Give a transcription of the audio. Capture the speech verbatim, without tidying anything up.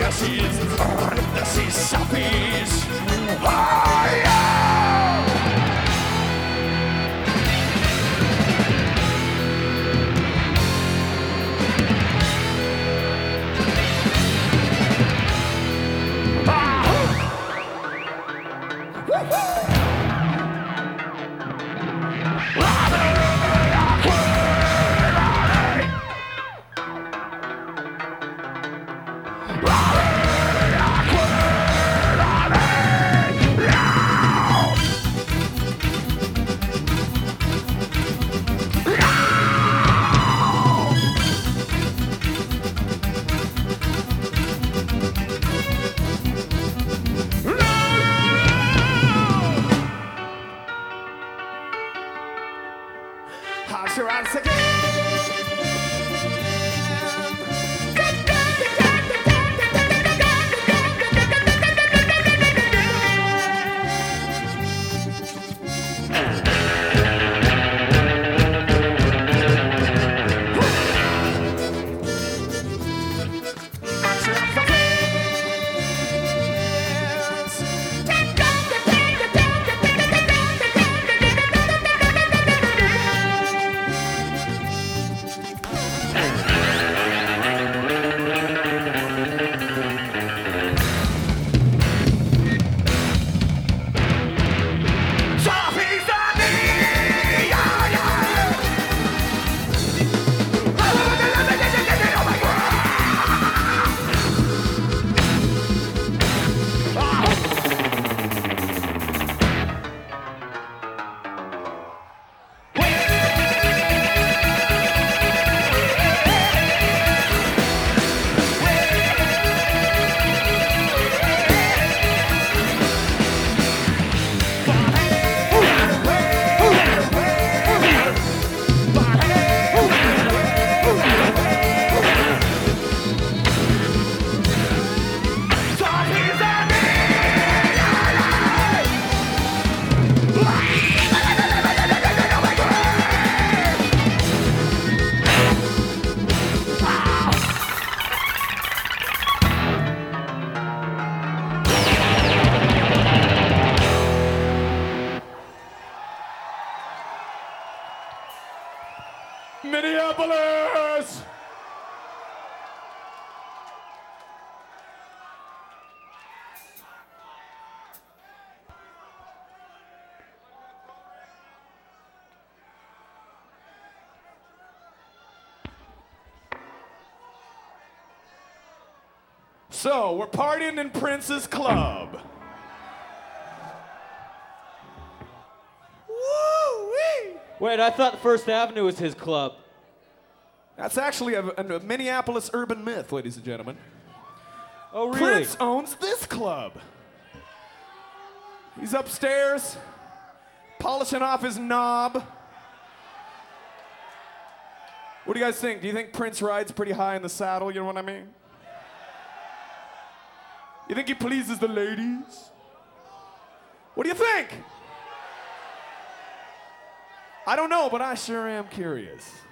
Ripdassies, Ripdassies, Sappies. Oh, yeah! Minneapolis! So, we're partying in Prince's club. Woo-wee! Wait, I thought First Avenue was his club. That's actually a, a Minneapolis urban myth, ladies and gentlemen. Oh, really? Prince owns this club. He's upstairs, polishing off his knob. What do you guys think? Do you think Prince rides pretty high in the saddle, you know what I mean? You think he pleases the ladies? What do you think? I don't know, but I sure am curious.